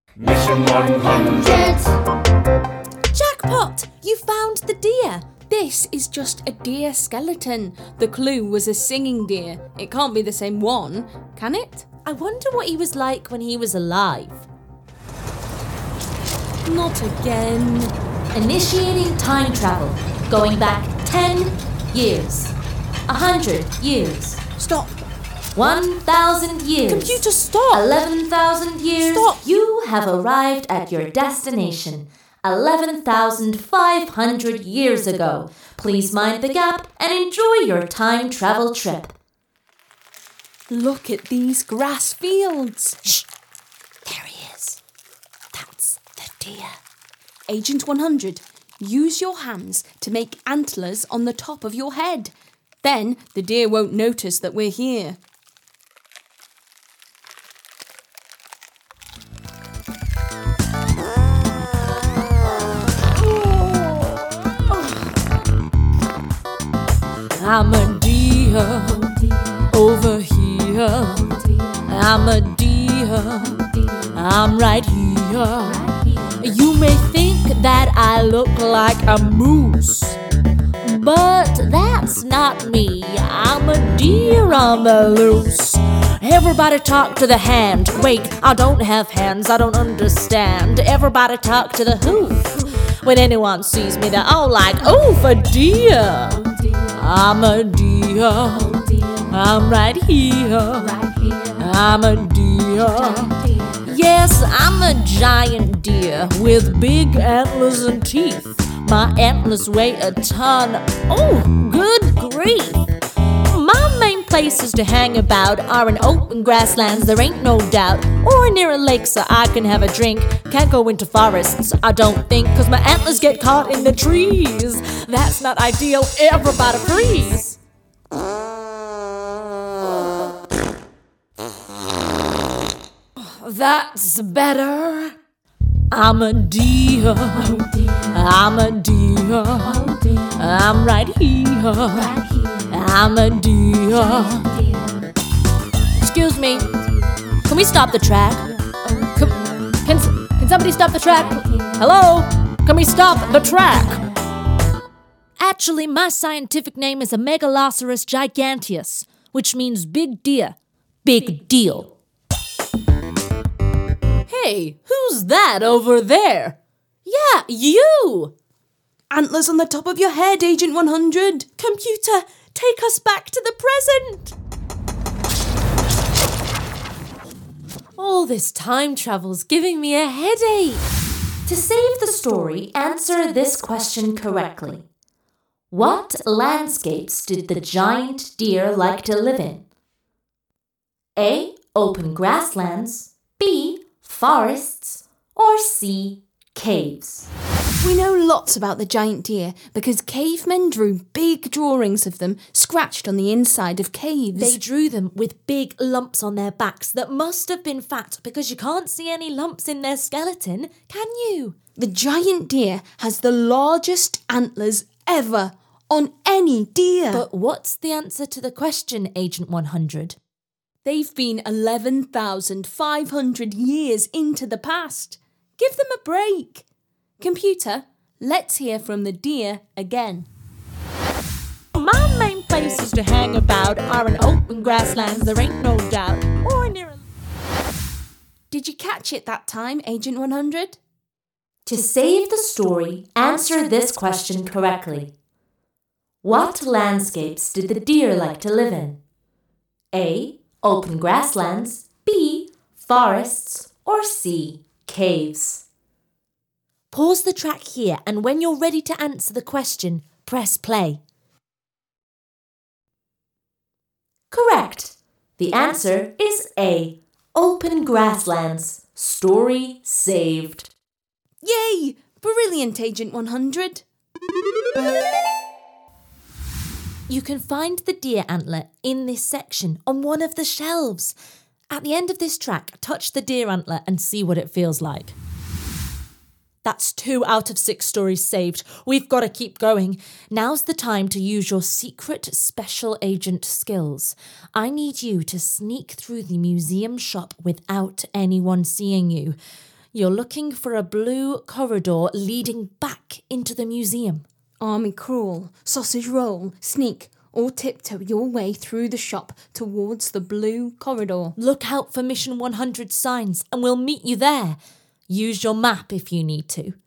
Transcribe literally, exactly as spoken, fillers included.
Mission one hundred. Jackpot! You found the deer. This is just a deer skeleton. The clue was a singing deer. It can't be the same one, can it? I wonder what he was like when he was alive. Not again. Initiating time travel. Going back ten years. A hundred years. Stop. One thousand years. Computer, stop. Eleven thousand years. Stop. You have arrived at your destination. Eleven thousand five hundred years ago. Please mind the gap and enjoy your time travel trip. Look at these grass fields. Shh. There he is. That's the deer. Agent one hundred, use your hands to make antlers on the top of your head. Then the deer won't notice that we're here. I'm a deer over here. I'm a deer. I'm right here. You may think that I look like a moose, but that's not me. I'm a deer on the loose. Everybody talk to the hand. Wait, I don't have hands, I don't understand. Everybody talk to the hoof. When anyone sees me, they're all like, oof, a deer. I'm a deer. I'm right here. I'm a deer. Yes, I'm a giant deer with big antlers and teeth. My antlers weigh a ton. Oh, good grief. My main places to hang about are in open grasslands, there ain't no doubt, or near a lake so I can have a drink. Can't go into forests, I don't think, cause my antlers get caught in the trees. That's not ideal, everybody freeze. That's better. I'm a deer. I'm a deer. I'm right here. I'm a deer. Excuse me. Can we stop the track? Can, can, can somebody stop the track? Hello? Can we stop the track? Actually, my scientific name is a Megaloceros giganteus, which means big deer. Big deal. Hey, who's that over there? Yeah, you! Antlers on the top of your head, Agent one hundred. Computer, take us back to the present. All this time travel's giving me a headache. To save the story, answer this question correctly. What landscapes did the giant deer like to live in? A. Open grasslands. B. Forests. Or C. Caves. We know lots about the giant deer because cavemen drew big drawings of them scratched on the inside of caves. They drew them with big lumps on their backs that must have been fat because you can't see any lumps in their skeleton, can you? The giant deer has the largest antlers ever on any deer. But what's the answer to the question, Agent one hundred? They've been eleven thousand five hundred years into the past. Give them a break. Computer, let's hear from the deer again. My main places to hang about are in open grasslands, there ain't no doubt, or near a... Did you catch it that time, Agent one hundred? To save the story, answer this question correctly. What landscapes did the deer like to live in? A. Open grasslands. B. Forests. Or C. Caves. Pause the track here, and when you're ready to answer the question, press play. Correct. The answer is A. Open grasslands. Story saved. Yay! Brilliant, Agent one hundred. You can find the deer antler in this section on one of the shelves. At the end of this track, touch the deer antler and see what it feels like. That's two out of six stories saved. We've got to keep going. Now's the time to use your secret special agent skills. I need you to sneak through the museum shop without anyone seeing you. You're looking for a blue corridor leading back into the museum. Army crawl, sausage roll, sneak, or tiptoe your way through the shop towards the blue corridor. Look out for Mission one hundred signs and we'll meet you there. Use your map if you need to.